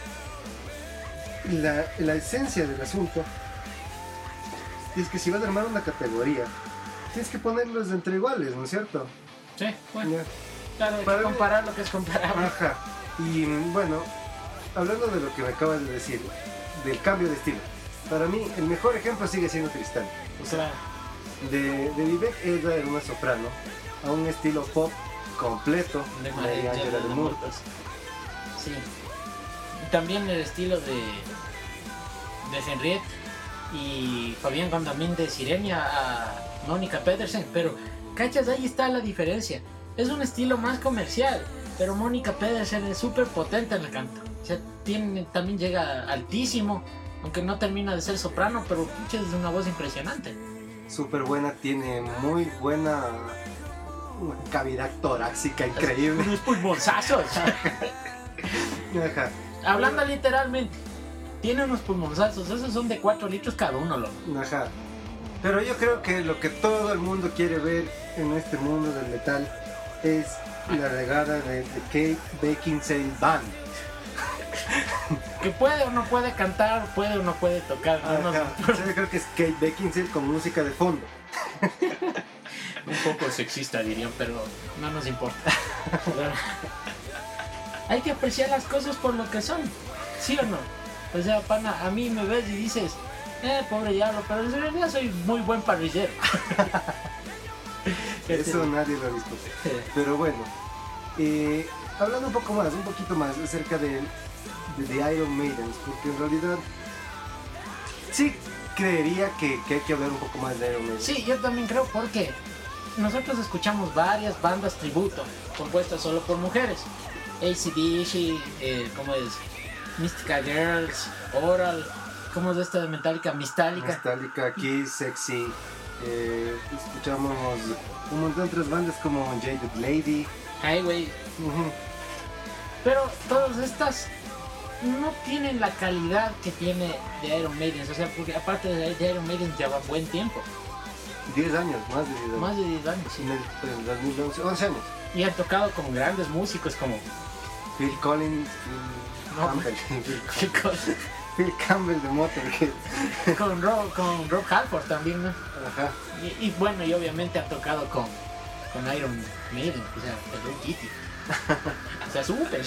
la, la esencia del asunto es que si vas a armar una categoría, tienes que ponerlos entre iguales, ¿no es cierto? Sí, bueno, Ya. claro, hay Para que mí- comparar lo que es comparable. Ajá. Y bueno, hablando de lo que me acabas de decir, del cambio de estilo, para mí el mejor ejemplo sigue siendo Tristán. O sea, Claro, de, de Vivek ella era una soprano a un estilo pop completo de de María Angela de Moore. Sí. También el estilo de, de Henriette y Fabián Condamín de Sirenia a Mónica Pedersen, pero cachas, ahí está la diferencia. Es un estilo más comercial, pero Mónica Pedersen es súper potente en el canto. O sea, tiene, también llega altísimo, aunque no termina de ser soprano, pero pucha, es una voz impresionante. Súper buena, tiene muy buena una cavidad torácica increíble. Unos pulmonzazos. Ajá, Hablando literalmente, tiene unos pulmonzazos, esos son de cuatro litros cada uno, loco. ajá. Pero yo creo que lo que todo el mundo quiere ver en este mundo del metal es la regada de, de Kate Beckinsale Band. Que puede o no puede cantar, puede o no puede tocar. No nos- Ajá. Yo creo que es Kate Beckinsale con música de fondo. un poco sexista dirían, pero no nos importa. Hay que apreciar las cosas por lo que son, ¿sí o no? O sea, pana, a mí me ves y dices, eh, pobre diablo, pero en realidad soy muy buen parrillero. Eso nadie lo discute. Pero bueno, eh, hablando un poco más, un poquito más acerca de, de The Iron Maidens, porque en realidad sí creería que, que hay que hablar un poco más de Iron Maiden. Sí, yo también creo porque nosotros escuchamos varias bandas tributo compuestas solo por mujeres. A C D C, eh, ¿cómo es? Mystica Girls, Oral, ¿cómo es esta de Metallica? Mistálica. Metallica, Kiss, Sexy, eh, escuchamos un montón de otras bandas como Jaded Lady. Highway. Ujú. Pero todas estas no tienen la calidad que tiene de Iron Maiden. O sea, porque aparte de, de Iron Maiden lleva buen tiempo. diez años, más de diez años. Más de diez años, sí. En el, en el dos mil once, once años. Y han tocado con grandes músicos como... Phil Collins, Phil No. Campbell, Phil, con, Phil Campbell de Motorhead. con, Rob, con Rob Halford también, ¿no? Ajá. Y, y bueno, y obviamente ha tocado con, con Iron Maiden, o sea, Hello Kitty. O sea, súper.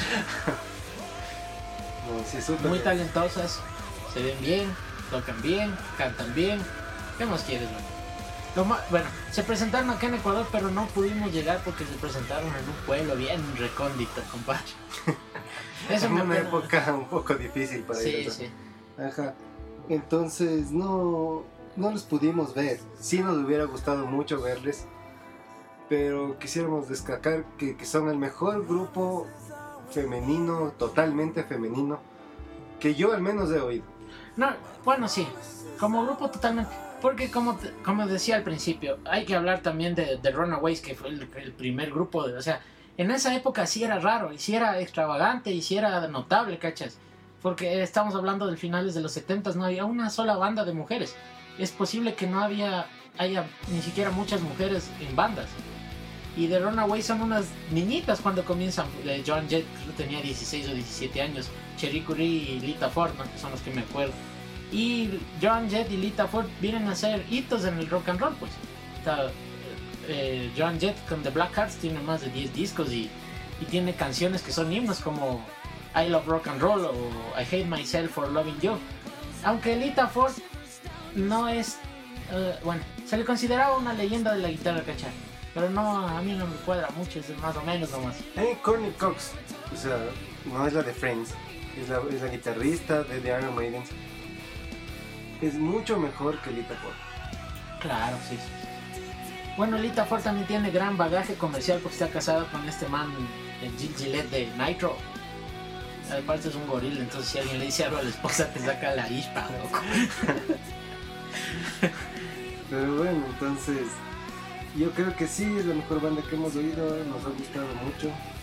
No, sí, súper. Muy talentosas, se ven bien, tocan bien, cantan bien. ¿Qué más quieres, man? Lo ma- bueno, se presentaron acá en Ecuador, pero no pudimos llegar porque se presentaron en un pueblo bien recóndito, compadre. Eso En me una apena. época un poco difícil para Sí, ellos. sí. Ajá. Entonces no, no los pudimos ver. Sí nos hubiera gustado mucho verles, pero quisiéramos destacar que, que son el mejor grupo femenino, totalmente femenino, que yo al menos he oído. No, bueno, sí, como grupo totalmente. Porque como, te- como decía al principio, hay que hablar también de, de Runaways, que fue el, el primer grupo. De, o sea, en esa época sí era raro, y sí era extravagante, y sí era notable, ¿cachas? Porque estamos hablando del finales de los setentas, no había una sola banda de mujeres. Es posible que no había haya ni siquiera muchas mujeres en bandas. Y The Runaways son unas niñitas cuando comienzan. Eh, Joan Jett creo que tenía dieciséis o diecisiete años. Cherie Currie y Lita Ford, ¿no? Que son los que me acuerdo. Y Joan Jett y Lita Ford vienen a ser hitos en el rock and roll, pues. O sea, eh, Joan Jett con The Black Hearts tiene más de diez discos y, y tiene canciones que son himnos como I Love Rock and Roll o I Hate Myself for Loving You. Aunque Lita Ford no es... eh, bueno, se le consideraba una leyenda de la guitarra, ¿cachai? Pero no, a mí no me cuadra mucho, es más o menos nomás. Eh, Courtney Cox, o sea, no es la de Friends, es la, es la guitarrista de The Iron Maiden. Es mucho mejor que Lita Ford. Claro, sí. Bueno, Lita Ford también tiene gran bagaje comercial porque está casada con este man, el Gil Gillette de Nitro. Aparte es un gorila, entonces si alguien le dice algo a la esposa te saca la ispa, loco. Pero bueno, entonces yo creo que sí, es la mejor banda que hemos oído, nos ha gustado mucho.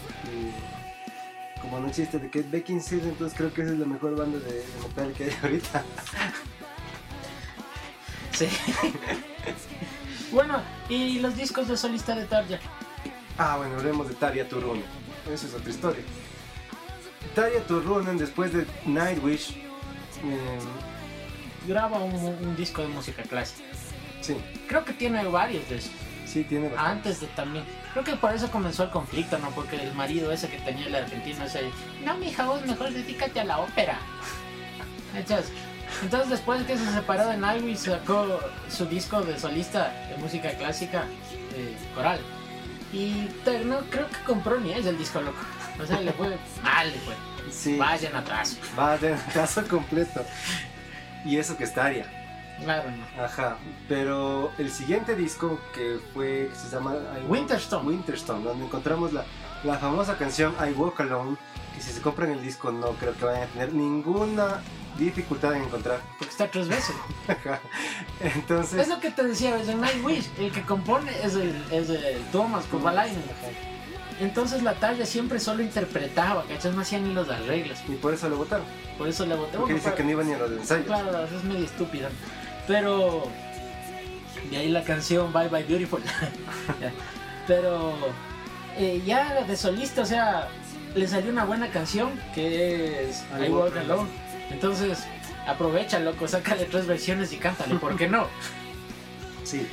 Y como no existe de Kate Beckinsale, entonces creo que esa es la mejor banda de, de metal que hay ahorita. Sí. Bueno, ¿y los discos de solista de Tarja? Ah, bueno, hablemos de Tarja Turunen. Esa es otra historia. Tarja Turunen, después de Nightwish, eh, Graba un, un disco de música clásica. sí, Creo que tiene varios de esos. sí tiene bastante. Antes de también. Creo que por eso comenzó el conflicto, ¿no? Porque el marido ese que tenía el argentino ese, no, mija, vos mejor dedícate a la ópera. Entonces, entonces después que se separó de Nightwish, sacó su disco de solista de música clásica, eh, coral. Y te- no creo que compró ni es el disco, loco. O sea, le fue mal, le fue. Sí, Vayan atrás. va de caso completo. Y eso que es Tarja. Claro, no. Ajá, pero el siguiente disco que fue, que se llama I- Winterstone. Winterstone, donde encontramos la, la famosa canción I Walk Alone, que si se compran el disco no creo que vayan a tener ninguna dificultad en encontrar. Porque está tres veces. Ajá. Es Entonces, lo que te decía, es el Nightwish. El que compone es el, es el Thomas Kovalainen. Entonces la Tarja siempre solo interpretaba, ¿cachai? No hacía ni los arreglos. y por eso lo votaron, Por eso le voté. porque Bueno, dicen para- que no iba ni a los ensayos. Claro, es medio estúpida. Pero. De ahí la canción Bye Bye Beautiful. Ya. Pero. eh, ya de solista, o sea, le salió una buena canción que es I, Walk Alone. Entonces, aprovecha, loco, sácale tres versiones y cántale, ¿por qué no? Sí.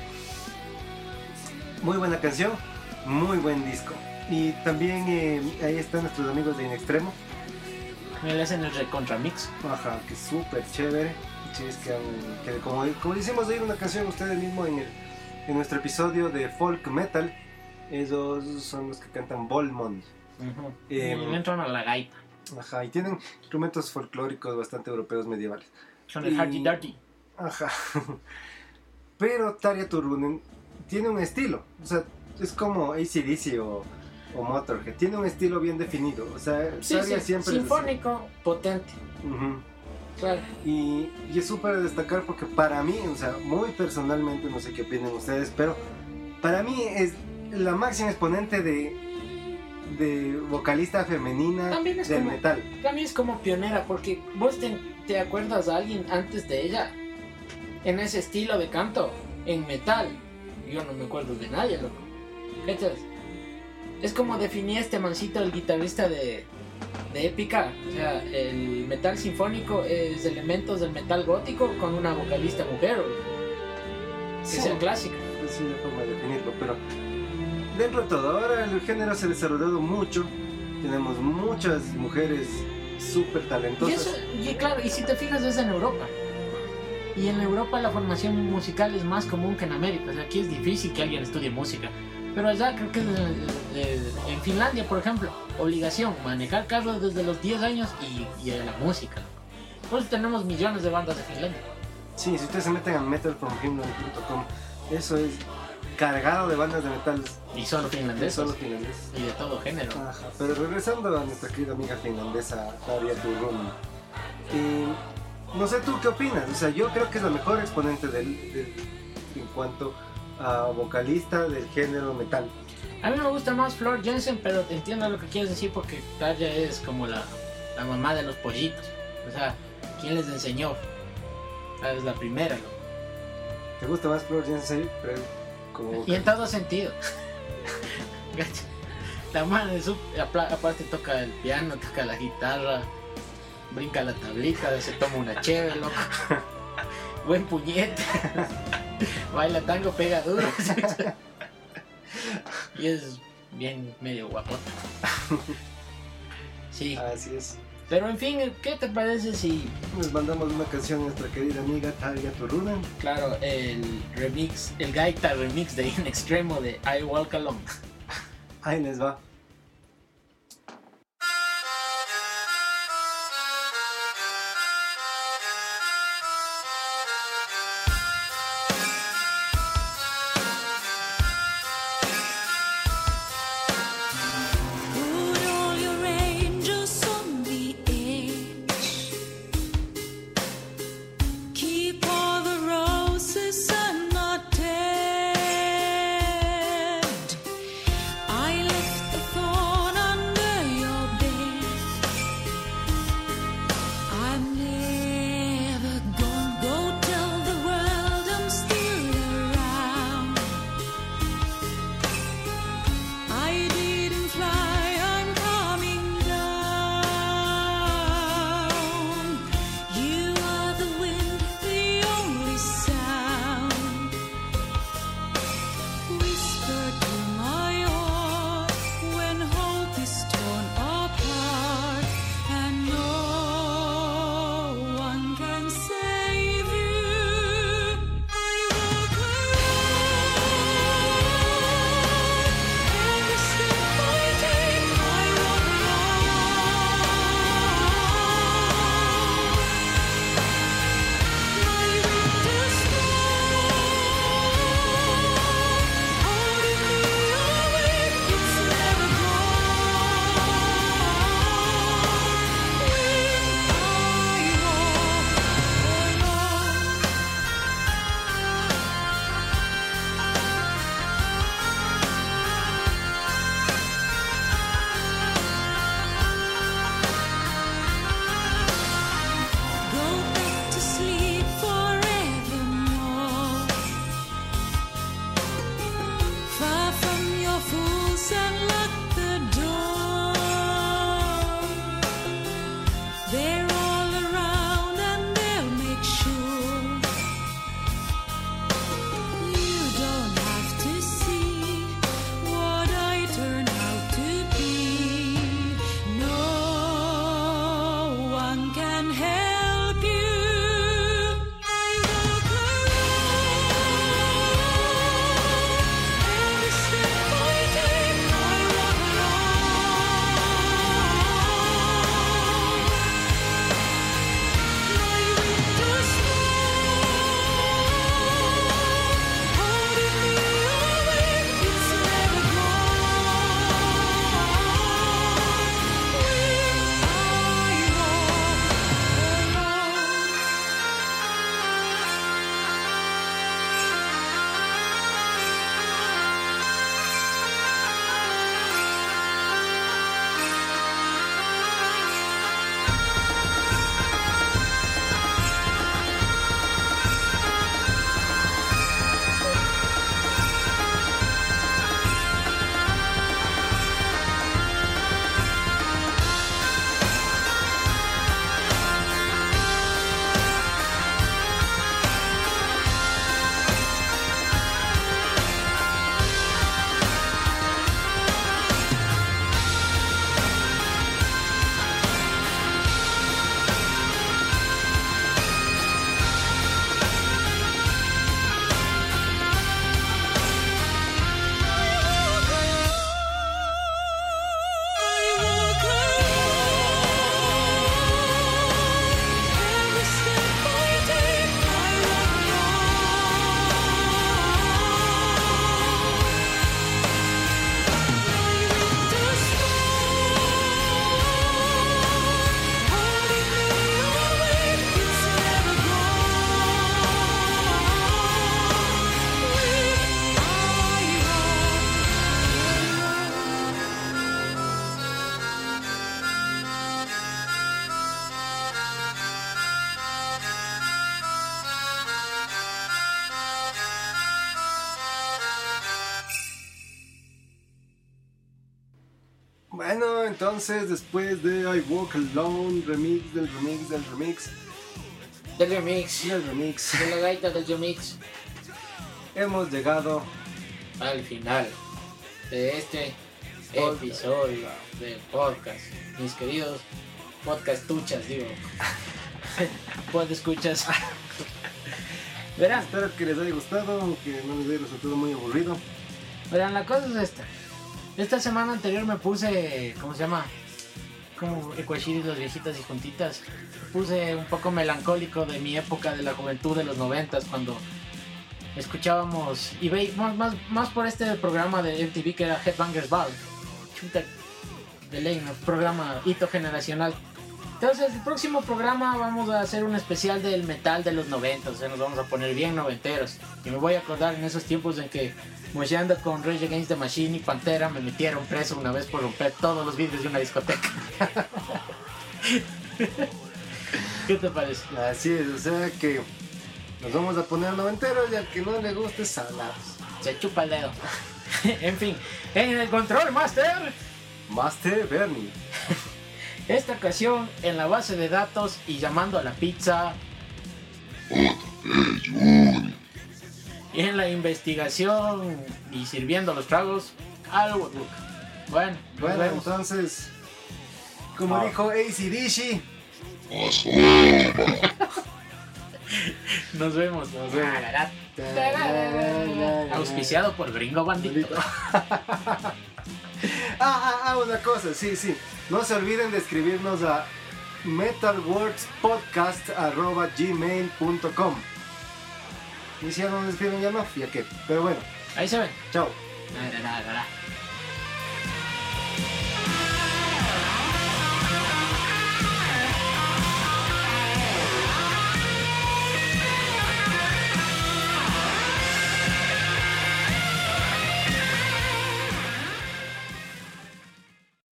Muy buena canción, muy buen disco. Y también eh, ahí están nuestros amigos de In Extremo. Me le hacen el recontra mix. Ajá, que es súper chévere. Sí, es que, han- que como, como le hicimos oír una canción ustedes mismos en, el, en nuestro episodio de Folk Metal, ellos son los que cantan Volmond. Uh-huh. Em, y le entran a la gaita. Ajá, y tienen instrumentos folclóricos bastante europeos medievales. Son el y- Hardy Dirty. Ajá. Pero Tarja Turunen tiene un estilo. O sea, es como A C D C o, o Motorhead. Tiene un estilo bien definido. O sea, Sí, Tarja sí, siempre... es así. sinfónico, potente. Ujú. Claro. Y, y es súper destacar porque para mí, o sea, muy personalmente, no sé qué opinen ustedes, pero para mí es la máxima exponente de, de vocalista femenina También es del como- metal. También es como pionera, porque vos te, te acuerdas a alguien antes de ella en ese estilo de canto, en metal. Yo no me acuerdo de nadie, loco. ¿Cachas? Es como definía este mancito, el guitarrista de, de Épica. O sea, el metal sinfónico es elementos del metal gótico con una vocalista mujer, que Sí. es el clásico. Sí, la forma de definirlo, pero dentro de todo, ahora el género se ha desarrollado mucho, tenemos muchas mujeres súper Y talentosas. eso, y claro, y si te fijas es en Europa. Y en Europa la formación musical es más común que en América. O sea, aquí es difícil que alguien estudie música. Pero allá creo que es, eh, eh, en Finlandia, por ejemplo, obligación, manejar carros desde los diez años y, y a la música. Por eso tenemos millones de bandas de Finlandia. Sí, si ustedes se meten a metal from finland punto com, eso es cargado de bandas de metal, Y solo de finlandeses. solo finlandeses. Y de todo género. Ajá, pero regresando a nuestra querida amiga finlandesa, Tarja Turunen, y no sé tú qué opinas, o sea, yo creo que es la mejor exponente del, del- en cuanto a vocalista del género metal. A mí me gusta más Flor Jensen, pero entiendo lo que quieres decir porque Tarja es como la, la mamá de los pollitos. O sea, ¿quién les enseñó? O sea, es la primera, loco. ¿Te gusta más Flor Jensen? Pero como Y en todo sentido. Gacha. La mano de su apla- aparte toca el piano, toca la guitarra, brinca la tablita, se toma una cheve, loco. Buen puñete. Baila tango, pega duro. Y es bien medio guapota. Sí. así es. Pero en fin, ¿qué te parece si, Nos mandamos una canción a nuestra querida amiga Tarja Turunen. claro, el remix, el gaita remix de In Extremo de I Walk Alone? Ahí les va. Put all your angels on the edge. Keep all the roses and not dead. Bueno, entonces después de I Walk Alone, remix del remix del remix, Del remix. del remix, De la gaita del remix. hemos llegado Al final de este Podcast. episodio del podcast. Mis queridos podcastuchas, digo. Pod escuchas. Verán, Espero que les haya gustado, que no les haya resultado muy aburrido. verán, la cosa es esta. Esta semana anterior me puse, ¿cómo se llama? Como Equashiri, los viejitas y juntitas. Me puse un poco melancólico de mi época de la juventud de los noventas, cuando escuchábamos y veis más, más, más por este programa de M T V que era Headbangers Ball. Chuta de ley, un programa hito generacional. Entonces, el próximo programa vamos a hacer un especial del metal de los noventas, o sea, nos vamos a poner bien noventeros. Y me voy a acordar en esos tiempos en que mollando con Rage Against the Machine y Pantera me metieron preso una vez por romper todos los vidrios de una discoteca. ¿Qué te parece? Así es, o sea que nos vamos a poner noventeros y al que no le guste salados. Se chupa el dedo. En fin, en el Control Master, Master Bernie. esta ocasión en la base de datos y llamando a la pizza. Y en la investigación y sirviendo los tragos al Woodlook. Bueno, nos Bueno, vemos. entonces, como Ah. dijo A C D C, Nos vemos. Nos vemos. Auspiciado por Gringo Bandito. ah, ah, ah, una cosa, sí, sí. No se olviden de escribirnos a metalwordspodcast arroba gmail punto com. Y si ya no nos escriben ya no, ya que. Pero bueno, Ahí se ven. chao. Da, da, da, da.